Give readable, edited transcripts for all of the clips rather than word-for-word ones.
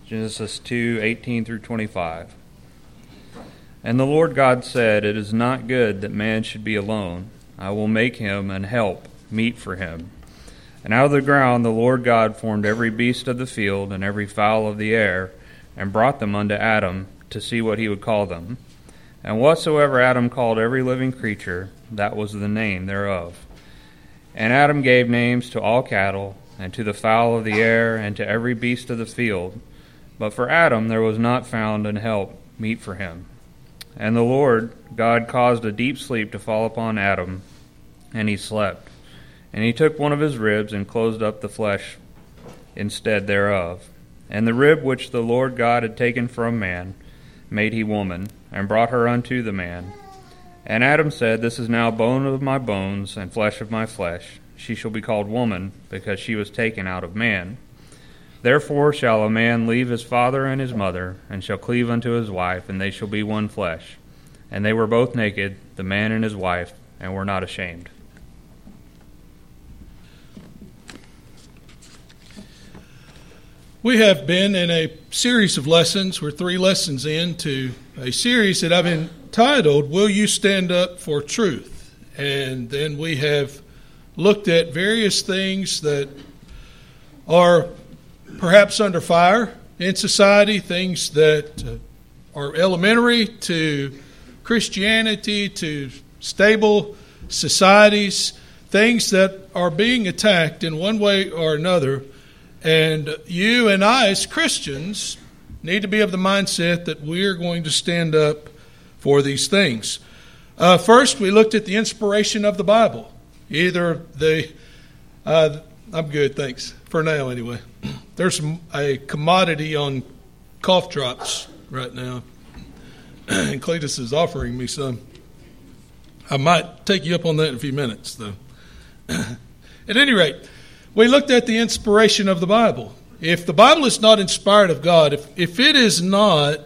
Genesis 2:18 through 25. And the Lord God said, "It is not good that man should be alone. I will make him an help meet for him." And out of the ground the Lord God formed every beast of the field and every fowl of the air, and brought them unto Adam to see what he would call them. And whatsoever Adam called every living creature, that was the name thereof. And Adam gave names to all cattle, and to the fowl of the air, and to every beast of the field. But for Adam there was not found an help meet for him. And the Lord God caused a deep sleep to fall upon Adam, and he slept. And he took one of his ribs, and closed up the flesh instead thereof. And the rib which the Lord God had taken from man made he woman, and brought her unto the man. And Adam said, "This is now bone of my bones, and flesh of my flesh. She shall be called woman, because she was taken out of man. Therefore shall a man leave his father and his mother, and shall cleave unto his wife, and they shall be one flesh. And they were both naked, the man and his wife, and were not ashamed." We have been in a series of lessons. We're 3 lessons into a series that I've entitled, "Will You Stand Up for Truth?" And then we have looked at various things that are perhaps under fire in society, things that are elementary to Christianity, to stable societies, things that are being attacked in one way or another. And you and I, as Christians, need to be of the mindset that we're going to stand up for these things. First, we looked at the inspiration of the Bible. I'm good, thanks. For now, anyway. There's a commodity on cough drops right now. And Cletus is offering me some. I might take you up on that in a few minutes, though. At any rate, we looked at the inspiration of the Bible. If the Bible is not inspired of God, if it is not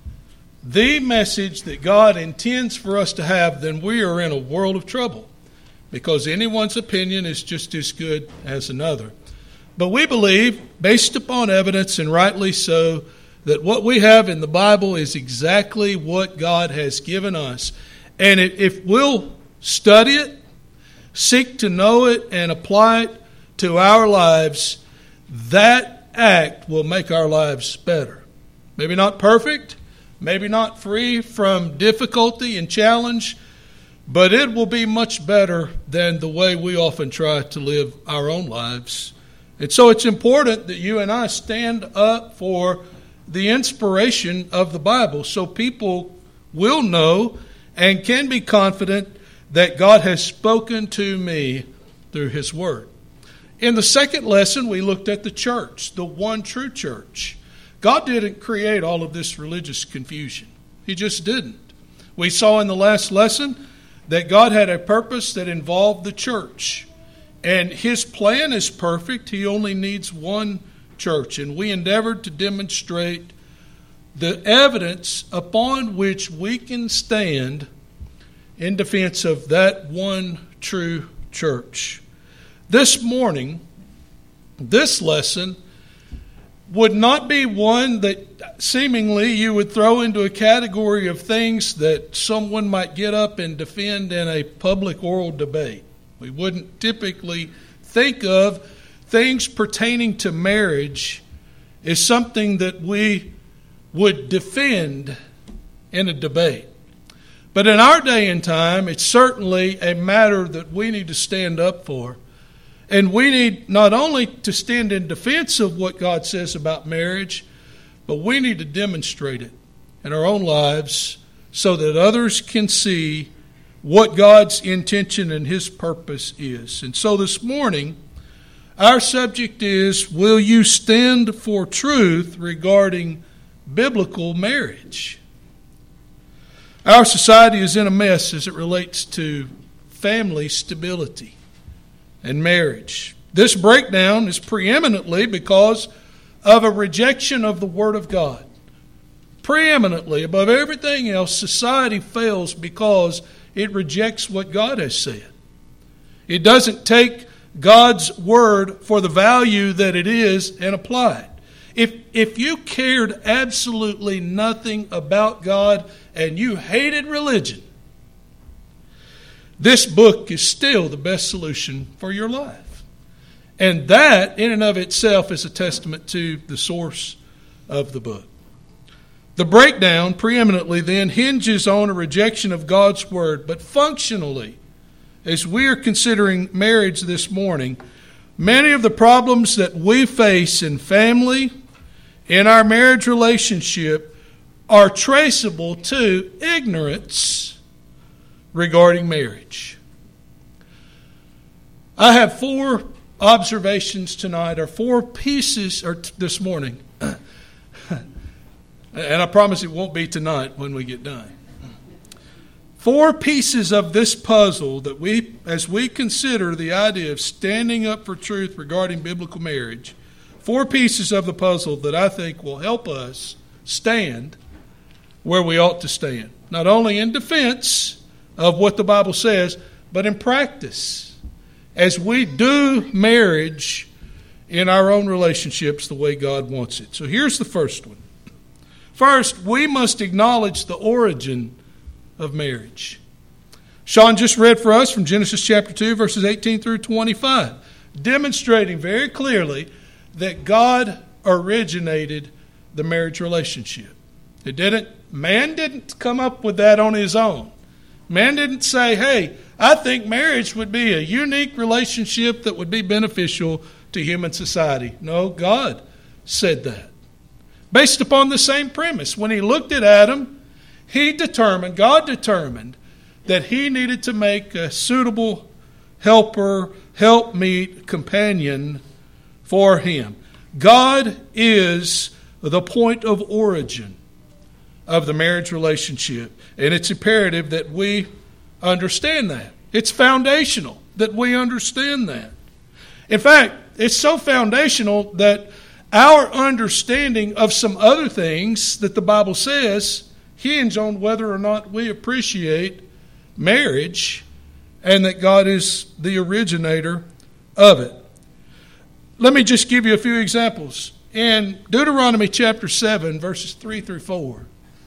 the message that God intends for us to have, then we are in a world of trouble, because anyone's opinion is just as good as another. But we believe, based upon evidence, and rightly so, that what we have in the Bible is exactly what God has given us. And if we'll study it, seek to know it, and apply it to our lives, that act will make our lives better. Maybe not perfect, maybe not free from difficulty and challenge, but it will be much better than the way we often try to live our own lives. And so it's important that you and I stand up for the inspiration of the Bible, so people will know and can be confident that God has spoken to me through His Word. In the second lesson, we looked at the church, the one true church. God didn't create all of this religious confusion. He just didn't. We saw in the last lesson that God had a purpose that involved the church. And His plan is perfect. He only needs one church. And we endeavored to demonstrate the evidence upon which we can stand in defense of that one true church. This morning, this lesson would not be one that seemingly you would throw into a category of things that someone might get up and defend in a public oral debate. We wouldn't typically think of things pertaining to marriage as something that we would defend in a debate. But in our day and time, it's certainly a matter that we need to stand up for. And we need not only to stand in defense of what God says about marriage, but we need to demonstrate it in our own lives so that others can see what God's intention and His purpose is. And so this morning, our subject is, will you stand for truth regarding biblical marriage? Our society is in a mess as it relates to family stability and marriage. This breakdown is preeminently because of a rejection of the Word of God. Preeminently, above everything else, society fails because it rejects what God has said. It doesn't take God's Word for the value that it is and apply it. If you cared absolutely nothing about God and you hated religion, this book is still the best solution for your life. And that, in and of itself, is a testament to the source of the book. The breakdown, preeminently then, hinges on a rejection of God's Word, but functionally, as we are considering marriage this morning, many of the problems that we face in family, in our marriage relationship, are traceable to ignorance regarding marriage. I have 4 observations tonight, or 4 pieces this morning. And I promise it won't be tonight when we get done. 4 pieces of this puzzle that as we consider the idea of standing up for truth regarding biblical marriage, 4 pieces of the puzzle that I think will help us stand where we ought to stand. Not only in defense of what the Bible says, but in practice, as we do marriage in our own relationships the way God wants it. So here's the first one. First, we must acknowledge the origin of marriage. Sean just read for us from Genesis chapter 2, verses 18 through 25, demonstrating very clearly that God originated the marriage relationship. Man didn't come up with that on his own. Man didn't say, hey, I think marriage would be a unique relationship that would be beneficial to human society. No, God said that. Based upon the same premise. When he looked at Adam, God determined that he needed to make a suitable helper, helpmeet, companion for him. God is the point of origin of the marriage relationship. And it's imperative that we understand that. It's foundational that we understand that. In fact, it's so foundational that our understanding of some other things that the Bible says hinge on whether or not we appreciate marriage and that God is the originator of it. Let me just give you a few examples. In Deuteronomy chapter 7, verses 3 through 4,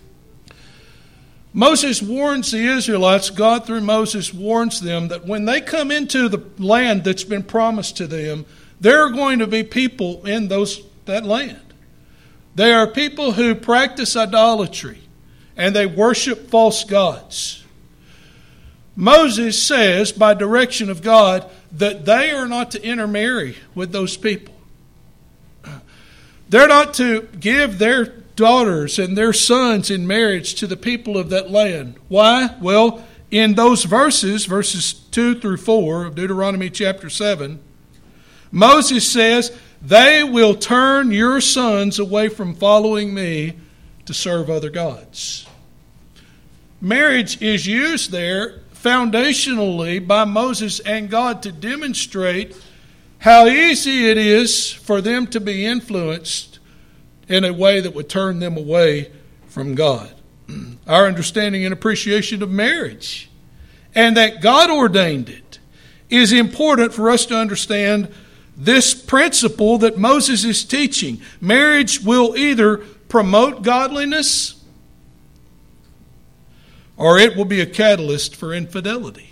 Moses warns the Israelites, God through Moses warns them that when they come into the land that's been promised to them, there are going to be people in that land. They are people who practice idolatry and they worship false gods. Moses says, by direction of God, that they are not to intermarry with those people. They're not to give their daughters and their sons in marriage to the people of that land. Why? Well, in those verses 2 through 4 of Deuteronomy chapter 7, Moses says, they will turn your sons away from following me to serve other gods. Marriage is used there foundationally by Moses and God to demonstrate how easy it is for them to be influenced in a way that would turn them away from God. Our understanding and appreciation of marriage and that God ordained it is important for us to understand this principle that Moses is teaching. Marriage will either promote godliness or it will be a catalyst for infidelity.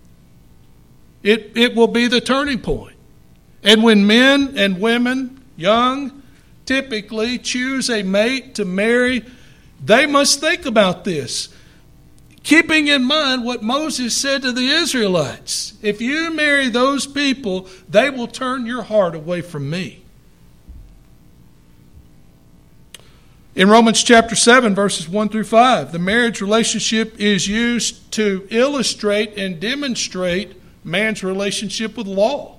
It will be the turning point. And when men and women, young, typically choose a mate to marry, they must think about this, keeping in mind what Moses said to the Israelites. If you marry those people, they will turn your heart away from me. In Romans chapter 7, verses 1 through 5, the marriage relationship is used to illustrate and demonstrate man's relationship with law.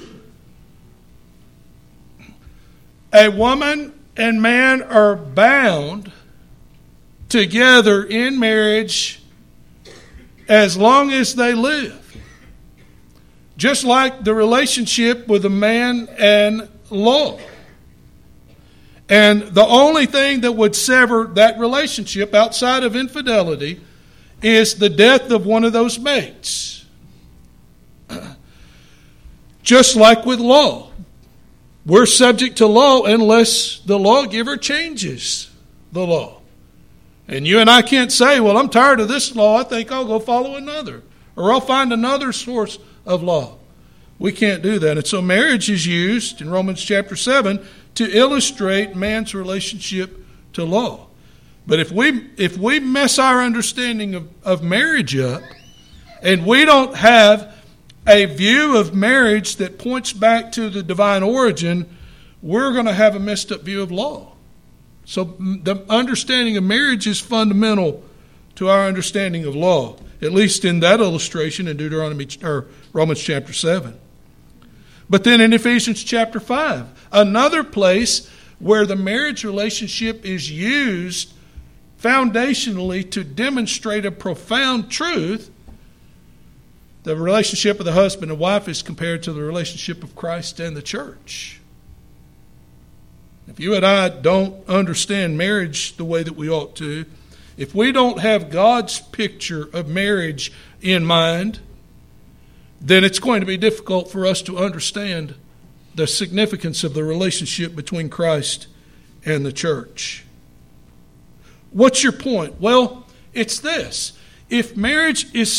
A woman and man are bound together in marriage as long as they live. Just like the relationship with a man and law. And the only thing that would sever that relationship outside of infidelity is the death of one of those mates. Just like with law. we're subject to law unless the lawgiver changes the law. And you and I can't say, well, I'm tired of this law. I think I'll go follow another. Or I'll find another source of law. We can't do that. And so marriage is used in Romans chapter 7 to illustrate man's relationship to law. But if we mess our understanding of marriage up, and we don't have a view of marriage that points back to the divine origin, we're going to have a messed up view of law. So the understanding of marriage is fundamental to our understanding of law, at least in that illustration in Romans chapter 7. But then in Ephesians chapter 5, another place where the marriage relationship is used foundationally to demonstrate a profound truth, the relationship of the husband and wife is compared to the relationship of Christ and the church. If you and I don't understand marriage the way that we ought to, if we don't have God's picture of marriage in mind, then it's going to be difficult for us to understand the significance of the relationship between Christ and the church. What's your point? Well, it's this. If marriage is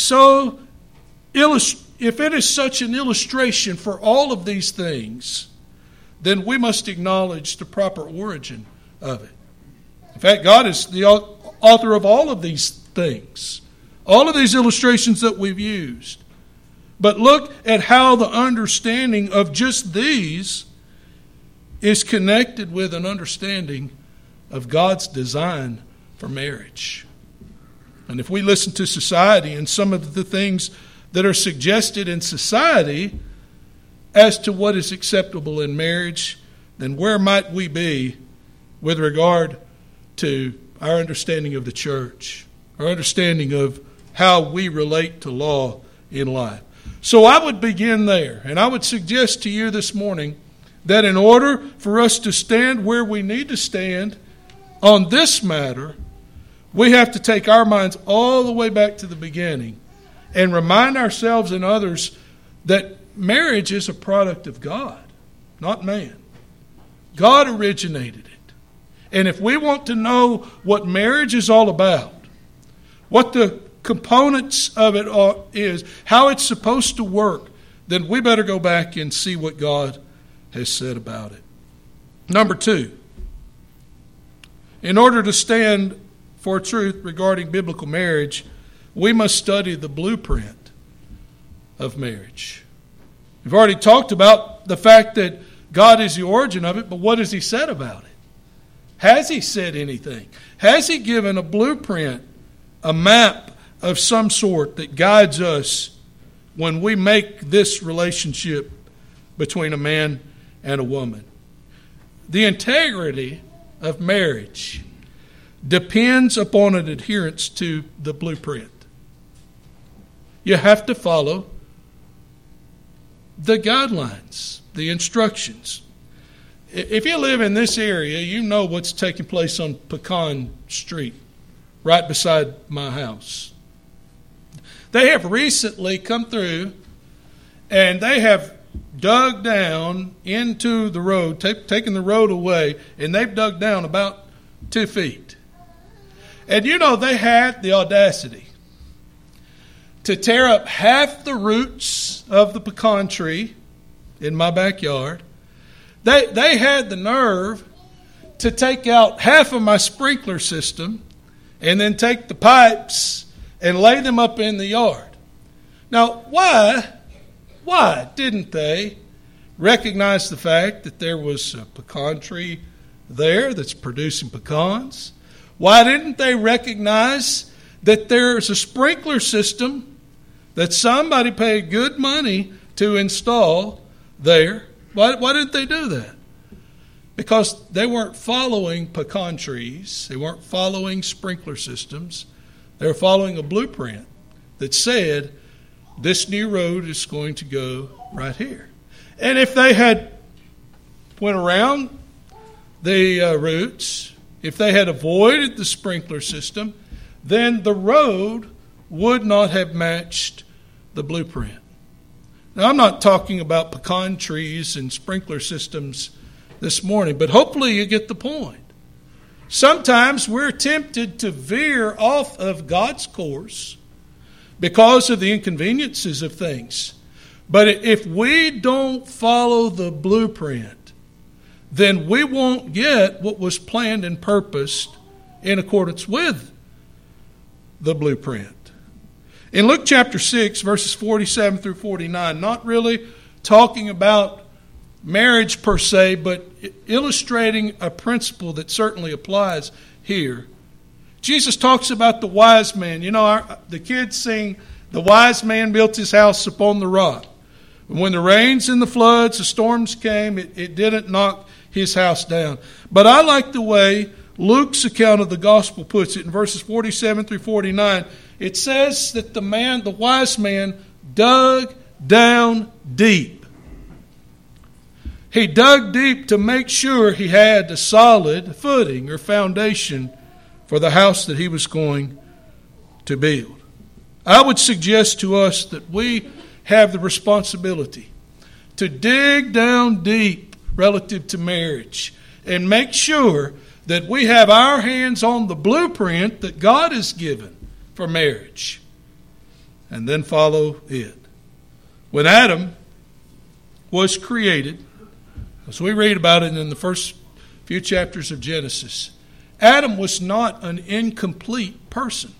if it is such an illustration for all of these things, then we must acknowledge the proper origin of it. In fact, God is the author of all of these things, all of these illustrations that we've used. But look at how the understanding of just these is connected with an understanding of God's design for marriage. And if we listen to society and some of the things that are suggested in society as to what is acceptable in marriage, then where might we be with regard to our understanding of the church, our understanding of how we relate to law in life? So I would begin there, and I would suggest to you this morning that in order for us to stand where we need to stand on this matter, we have to take our minds all the way back to the beginning and remind ourselves and others that marriage is a product of God, not man. God originated it. And if we want to know what marriage is all about, what the components of it is, how it's supposed to work, then we better go back and see what God has said about it. Number 2, in order to stand for truth regarding biblical marriage, we must study the blueprint of marriage. We've already talked about the fact that God is the origin of it, but what has He said about it? Has He said anything? Has He given a blueprint, a map of some sort that guides us when we make this relationship between a man and a woman? The integrity of marriage depends upon an adherence to the blueprint. You have to follow the guidelines, the instructions. If you live in this area, you know what's taking place on Pecan Street, right beside my house. They have recently come through and they have dug down into the road, taken the road away, and they've dug down about 2 feet. And you know, they had the audacity to tear up half the roots of the pecan tree in my backyard. They had the nerve to take out half of my sprinkler system and then take the pipes and lay them up in the yard. Now, why didn't they recognize the fact that there was a pecan tree there that's producing pecans? Why didn't they recognize that there's a sprinkler system that somebody paid good money to install there? Why didn't they do that? Because they weren't following pecan trees. They weren't following sprinkler systems. They were following a blueprint that said, this new road is going to go right here. And if they had went around the roots, if they had avoided the sprinkler system, then the road would not have matched the blueprint. Now, I'm not talking about pecan trees and sprinkler systems this morning, but hopefully you get the point. Sometimes we're tempted to veer off of God's course because of the inconveniences of things. But if we don't follow the blueprint, then we won't get what was planned and purposed in accordance with the blueprint. In Luke chapter 6, verses 47 through 49, not really talking about marriage per se, but illustrating a principle that certainly applies here. Jesus talks about the wise man. You know, the kids sing, "The wise man built his house upon the rock. And when the rains and the floods, the storms came, it didn't knock his house down." But I like the way Luke's account of the gospel puts it in verses 47 through 49. It says that the wise man, dug down deep. He dug deep to make sure he had a solid footing or foundation for the house that he was going to build. I would suggest to us that we have the responsibility to dig down deep relative to marriage and make sure that we have our hands on the blueprint that God has given for marriage, and then follow it. When Adam was created, as we read about it in the first few chapters of Genesis, Adam was not an incomplete person.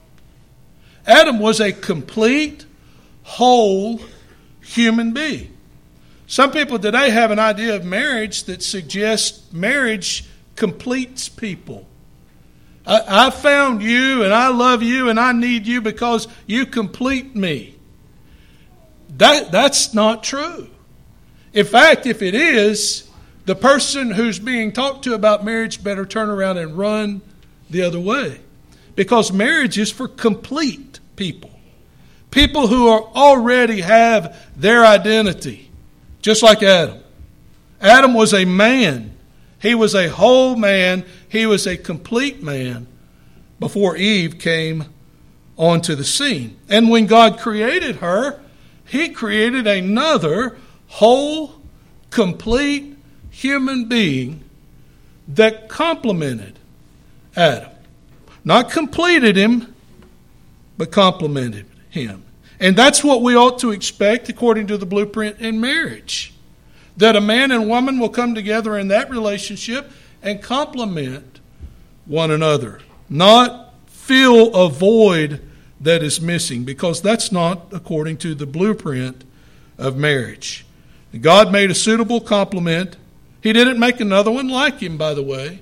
Adam was a complete, whole human being. Some people today have an idea of marriage that suggests marriage completes people. I found you and I love you and I need you because you complete me. That's not true. In fact, if it is, the person who's being talked to about marriage better turn around and run the other way. Because marriage is for complete people. People who already have their identity. Just like Adam. Adam was a man. He was a whole man. He was a complete man before Eve came onto the scene. And when God created her, He created another whole, complete human being that complemented Adam. Not completed him, but complemented him. And that's what we ought to expect according to the blueprint in marriage. That a man and woman will come together in that relationship and complement one another. Not fill a void that is missing, because that's not according to the blueprint of marriage. God made a suitable complement. He didn't make another one like him, by the way.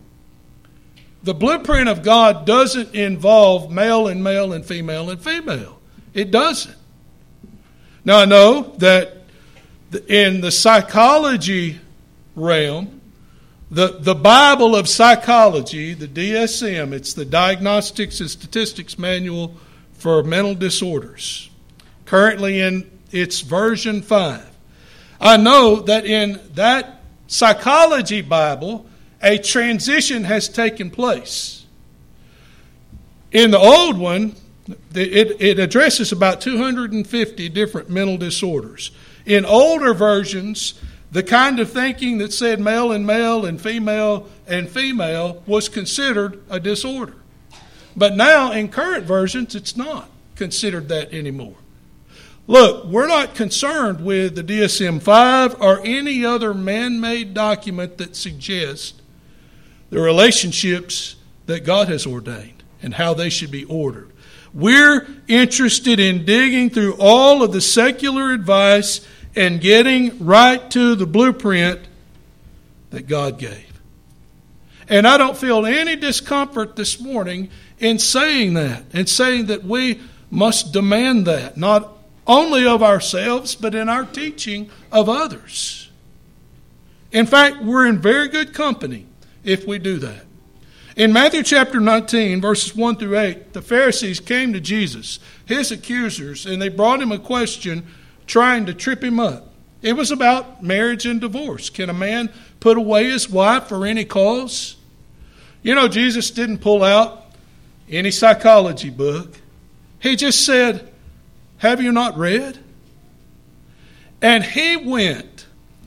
The blueprint of God doesn't involve male and male and female and female. It doesn't. Now, I know that in the psychology realm, the Bible of Psychology, the DSM, it's the Diagnostics and Statistics Manual for Mental Disorders, currently in its version 5. I know that in that psychology Bible, a transition has taken place. In the old one, it addresses about 250 different mental disorders. In older versions, the kind of thinking that said male and female was considered a disorder. But now, in current versions, it's not considered that anymore. Look, we're not concerned with the DSM-5 or any other man-made document that suggests the relationships that God has ordained and how they should be ordered. We're interested in digging through all of the secular advice and getting right to the blueprint that God gave. And I don't feel any discomfort this morning in saying that, and saying that we must demand that, not only of ourselves, but in our teaching of others. In fact, we're in very good company if we do that. In Matthew chapter 19, verses 1 through 8, the Pharisees came to Jesus, his accusers, and they brought him a question trying to trip him up. It was about marriage and divorce. Can a man put away his wife for any cause? You know, Jesus didn't pull out any psychology book. He just said, "Have you not read?" And he went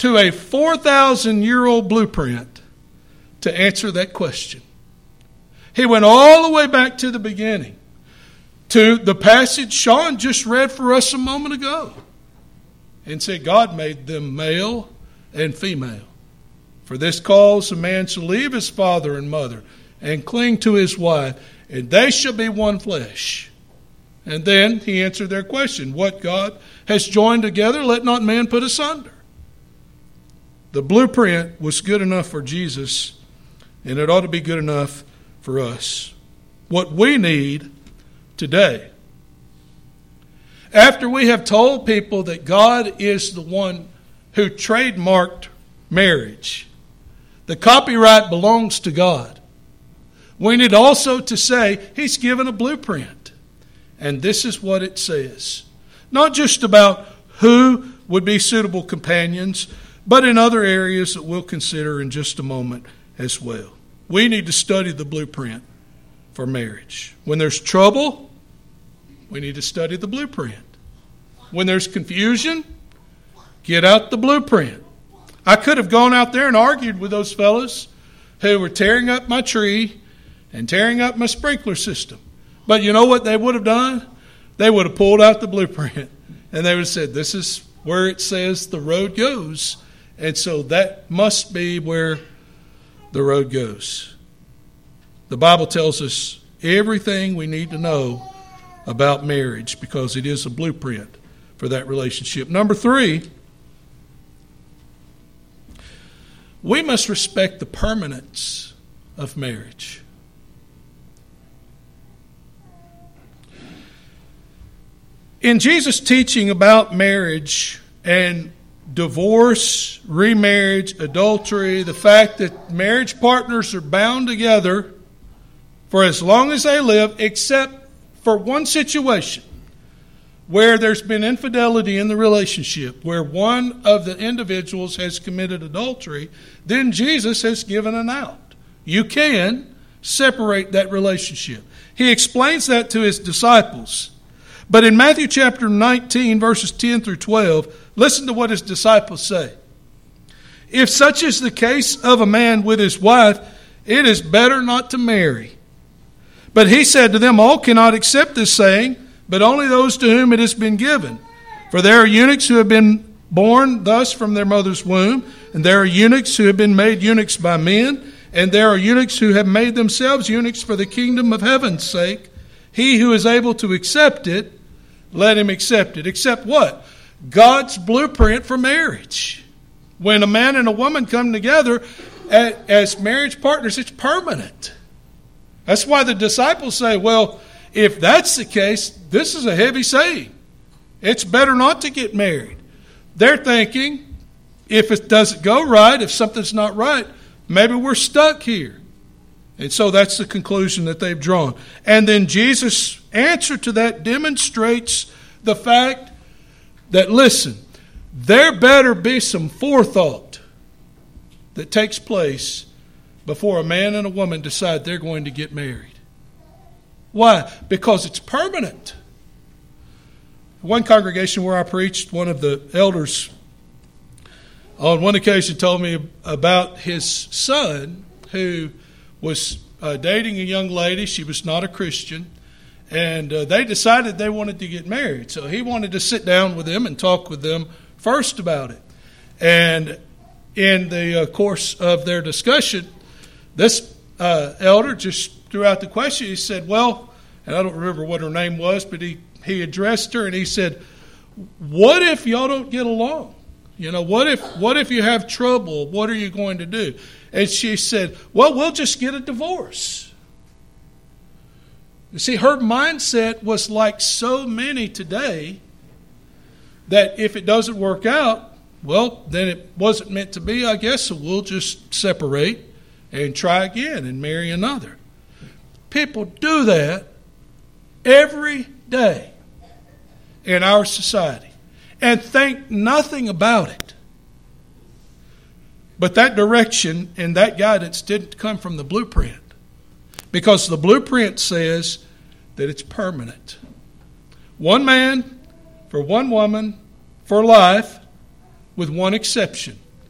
to a 4,000-year-old blueprint to answer that question. He went all the way back to the beginning, to the passage Sean just read for us a moment ago, and said God made them male and female. For this cause a man shall leave his father and mother and cling to his wife, and they shall be one flesh. And then he answered their question, what God has joined together, let not man put asunder. The blueprint was good enough for Jesus, and it ought to be good enough for us. What we need today, after we have told people that God is the one who trademarked marriage, the copyright belongs to God, we need also to say He's given a blueprint. And this is what it says. Not just about who would be suitable companions, but in other areas that we'll consider in just a moment as well. We need to study the blueprint for marriage. When there's trouble, we need to study the blueprint. When there's confusion, get out the blueprint. I could have gone out there and argued with those fellows who were tearing up my tree and tearing up my sprinkler system. But you know what they would have done? They would have pulled out the blueprint and they would have said, this is where it says the road goes. And so that must be where the road goes. The Bible tells us everything we need to know about marriage because it is a blueprint for that relationship. Number 3, we must respect the permanence of marriage. In Jesus' teaching about marriage and divorce, remarriage, adultery, the fact that marriage partners are bound together for as long as they live, except for one situation where there's been infidelity in the relationship, where one of the individuals has committed adultery, then Jesus has given an out. You can separate that relationship. He explains that to his disciples. But in Matthew chapter 19, verses 10 through 12, listen to what his disciples say. If such is the case of a man with his wife, it is better not to marry. But he said to them, all cannot accept this saying, but only those to whom it has been given. For there are eunuchs who have been born thus from their mother's womb, and there are eunuchs who have been made eunuchs by men, and there are eunuchs who have made themselves eunuchs for the kingdom of heaven's sake. He who is able to accept it, let him accept it. Accept what? God's blueprint for marriage. When a man and a woman come together as marriage partners, it's permanent. That's why the disciples say, well, if that's the case, this is a heavy saying. It's better not to get married. They're thinking, if it doesn't go right, if something's not right, maybe we're stuck here. And so that's the conclusion that they've drawn. And then Jesus' answer to that demonstrates the fact that, listen, there better be some forethought that takes place before a man and a woman decide they're going to get married. Why? Because it's permanent. One congregation where I preached, one of the elders on one occasion told me about his son who was dating a young lady. She was not a Christian. And they decided they wanted to get married. So he wanted to sit down with them and talk with them first about it. And in the course of their discussion, this elder just threw out the question. He said, well, and I don't remember what her name was, but he addressed her and he said, what if y'all don't get along? You know, what if you have trouble? What are you going to do? And she said, well, we'll just get a divorce. You see, her mindset was like so many today that if it doesn't work out, well, then it wasn't meant to be, I guess, so we'll just separate and try again and marry another. People do that every day in our society and think nothing about it. But that direction and that guidance didn't come from the blueprint, because the blueprint says that it's permanent. One man for one woman for life, with one exception.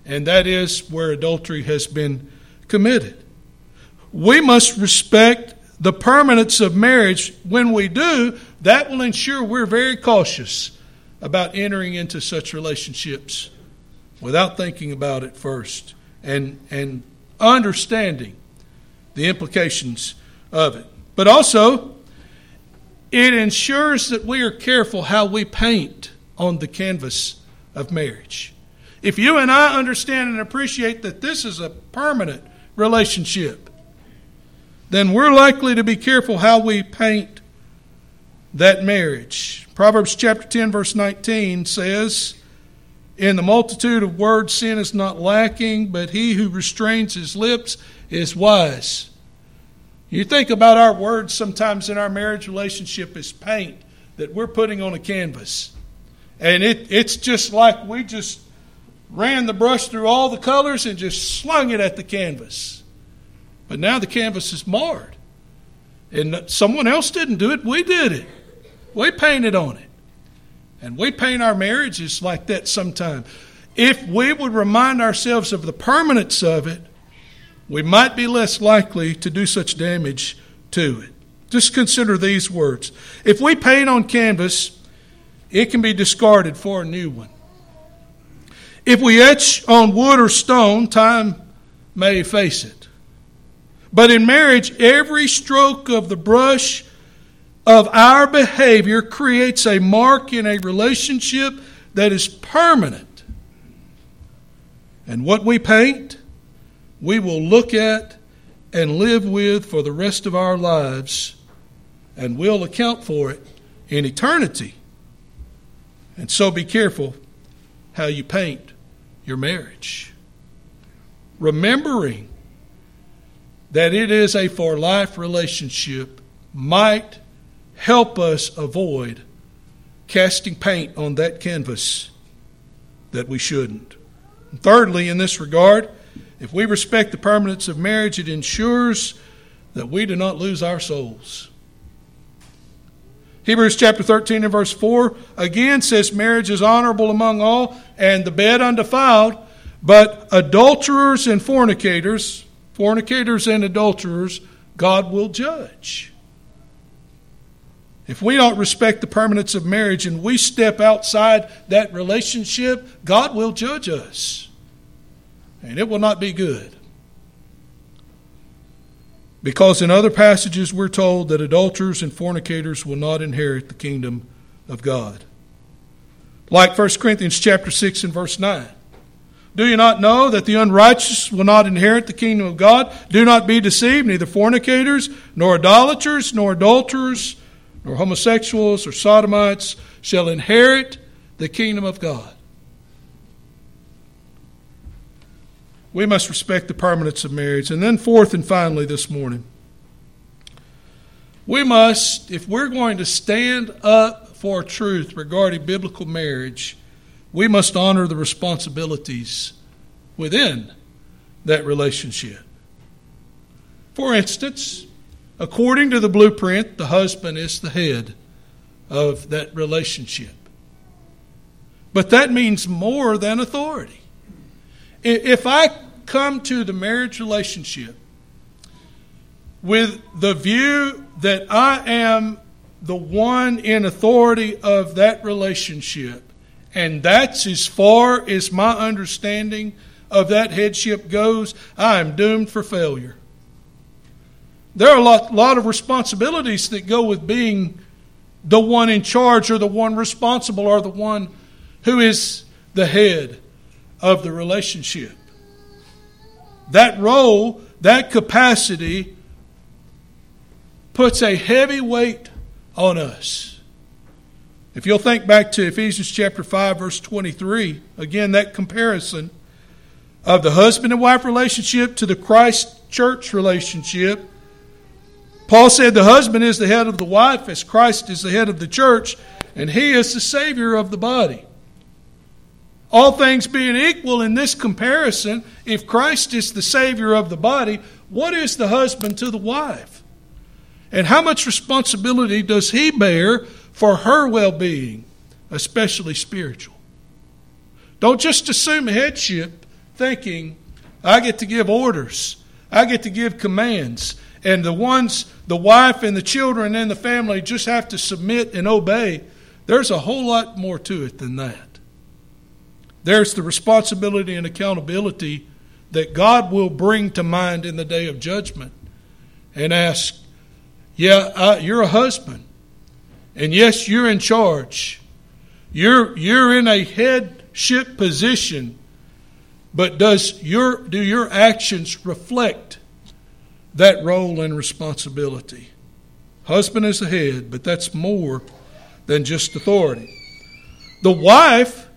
and that is where adultery has been committed. We must respect the permanence of marriage. When we do, that will ensure we're very cautious about entering into such relationships without thinking about it first and understanding the implications of it. But also, it ensures that we are careful how we paint on the canvas of marriage. If you and I understand and appreciate that this is a permanent relationship, then we're likely to be careful how we paint that marriage. Proverbs chapter 10, verse 19 says, "In the multitude of words sin is not lacking, but he who restrains his lips is wise." You think about our words sometimes in our marriage relationship as paint that we're putting on a canvas. And it's just like we just ran the brush through all the colors and just slung it at the canvas. But now the canvas is marred. And someone else didn't do it, we did it. We painted on it. And we paint our marriages like that sometimes. If we would remind ourselves of the permanence of it, we might be less likely to do such damage to it. Just consider these words. If we paint on canvas, it can be discarded for a new one. If we etch on wood or stone, time may efface it. But in marriage, every stroke of the brush of our behavior creates a mark in a relationship that is permanent. And what we paint, we will look at and live with for the rest of our lives, and we'll account for it in eternity. And so be careful how you paint your marriage, remembering that it is a for-life relationship might help us avoid casting paint on that canvas that we shouldn't. And thirdly, in this regard, if we respect the permanence of marriage, it ensures that we do not lose our souls. Hebrews chapter 13 and verse 4 again says marriage is honorable among all and the bed undefiled, but adulterers and fornicators and adulterers, God will judge. If we don't respect the permanence of marriage and we step outside that relationship, God will judge us. And it will not be good. Because in other passages we're told that adulterers and fornicators will not inherit the kingdom of God. Like 1 Corinthians chapter 6 and verse 9. Do you not know that the unrighteous will not inherit the kingdom of God? Do not be deceived, neither fornicators, nor idolaters, nor adulterers, nor homosexuals, or sodomites shall inherit the kingdom of God. We must respect the permanence of marriage. And then fourth and finally this morning, we must, if we're going to stand up for truth regarding biblical marriage, we must honor the responsibilities within that relationship. For instance, according to the blueprint, the husband is the head of that relationship. But that means more than authority. If I come to the marriage relationship with the view that I am the one in authority of that relationship, and that's as far as my understanding of that headship goes, I am doomed for failure. There are a lot of responsibilities that go with being the one in charge or the one responsible or the one who is the head of the relationship. That role, that capacity puts a heavy weight on us. If you'll think back to Ephesians chapter 5, verse 23, again, that comparison of the husband and wife relationship to the Christ-church relationship, Paul said the husband is the head of the wife as Christ is the head of the church, and he is the Savior of the body. All things being equal in this comparison, if Christ is the Savior of the body, what is the husband to the wife? And how much responsibility does he bear for her well-being, especially spiritual? Don't just assume headship thinking, I get to give orders. I get to give commands. And the wife and the children and the family just have to submit and obey. There's a whole lot more to it than that. There's the responsibility and accountability that God will bring to mind in the day of judgment and ask, you're a husband. And yes, you're in charge. You're in a headship position. But do your actions reflect that role and responsibility? Husband is the head, but that's more than just authority. The wife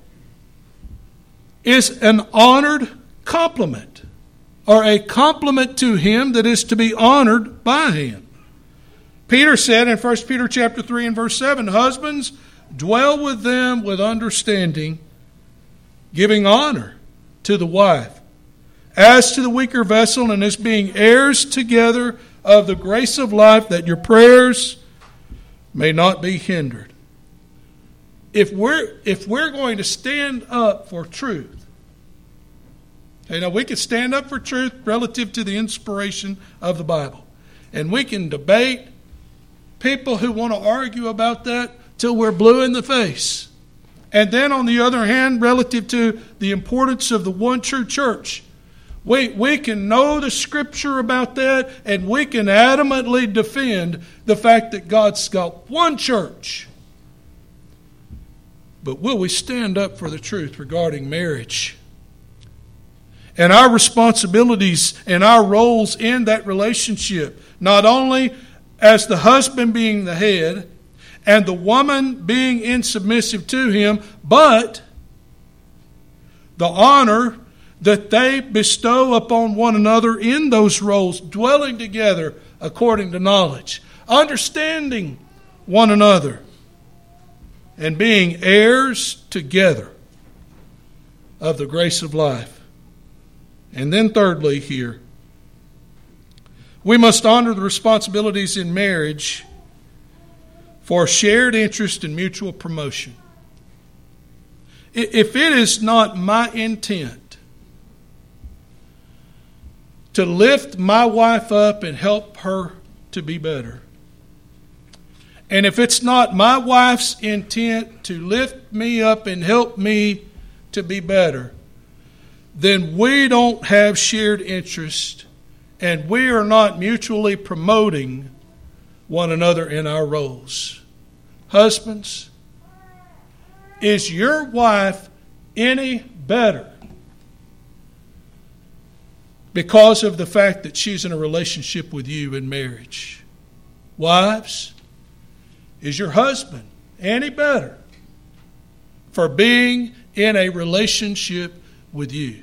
is an honored compliment, or a compliment to him that is to be honored by him. Peter said in 1 Peter chapter 3 and verse 7, husbands, dwell with them with understanding, giving honor to the wife, as to the weaker vessel, and as being heirs together of the grace of life, that your prayers may not be hindered. If we're going to stand up for truth, now we can stand up for truth relative to the inspiration of the Bible, and we can debate people who want to argue about that till we're blue in the face. And then on the other hand, relative to the importance of the one true church, we can know the Scripture about that, and we can adamantly defend the fact that God's got one church. But will we stand up for the truth regarding marriage and our responsibilities and our roles in that relationship, not only as the husband being the head and the woman being insubmissive to him, but the honor that they bestow upon one another in those roles, dwelling together according to knowledge, understanding one another, and being heirs together of the grace of life. And then thirdly here, we must honor the responsibilities in marriage for shared interest and mutual promotion. If it is not my intent to lift my wife up and help her to be better, and if it's not my wife's intent to lift me up and help me to be better, then we don't have shared interest, and we are not mutually promoting one another in our roles. Husbands, is your wife any better because of the fact that she's in a relationship with you in marriage? Wives, is your husband any better for being in a relationship with you?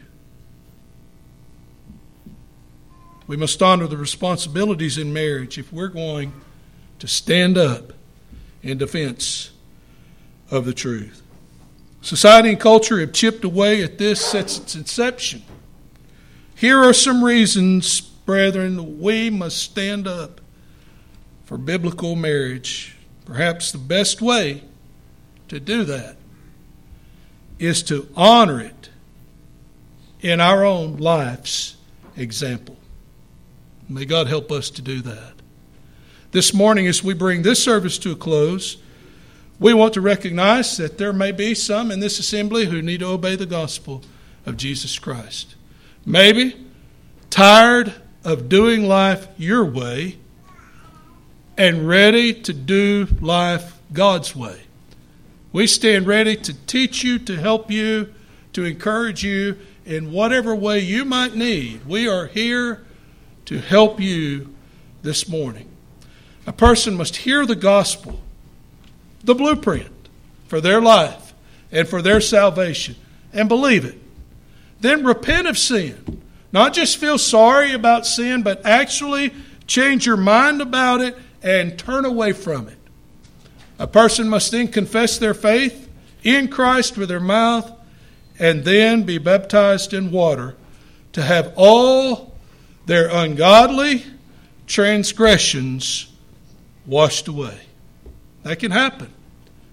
We must honor the responsibilities in marriage if we're going to stand up in defense of the truth. Society and culture have chipped away at this since its inception. Here are some reasons, brethren, we must stand up for biblical marriage. Perhaps the best way to do that is to honor it in our own life's example. May God help us to do that. This morning, as we bring this service to a close, we want to recognize that there may be some in this assembly who need to obey the gospel of Jesus Christ. Maybe tired of doing life your way and ready to do life God's way. We stand ready to teach you, to help you, to encourage you in whatever way you might need. We are here to help you this morning. A person must hear the gospel, the blueprint for their life and for their salvation, and believe it. Then repent of sin. Not just feel sorry about sin, but actually change your mind about it and turn away from it. A person must then confess their faith in Christ with their mouth and then be baptized in water to have all their ungodly transgressions washed away. That can happen.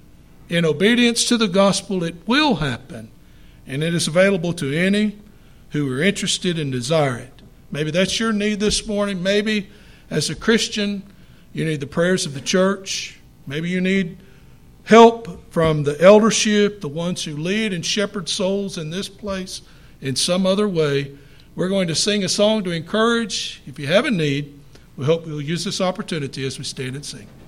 In obedience to the gospel, it will happen. And it is available to any who are interested and desire it. Maybe that's your need this morning. Maybe as a Christian, you need the prayers of the church. Maybe you need help from the eldership, the ones who lead and shepherd souls in this place in some other way. We're going to sing a song to encourage. If you have a need, we hope you'll use this opportunity as we stand and sing.